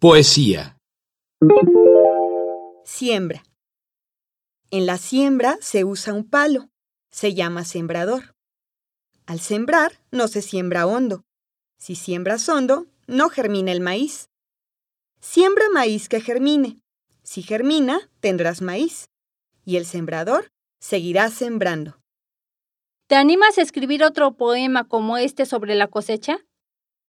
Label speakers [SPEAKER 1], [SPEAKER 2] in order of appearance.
[SPEAKER 1] Poesía.
[SPEAKER 2] Siembra. En la siembra se usa un palo. Se llama sembrador. Al sembrar no se siembra hondo. Si siembras hondo, no germina el maíz. Siembra maíz que germine. Si germina, tendrás maíz. Y el sembrador seguirá sembrando.
[SPEAKER 3] ¿Te animas a escribir otro poema como este sobre la cosecha?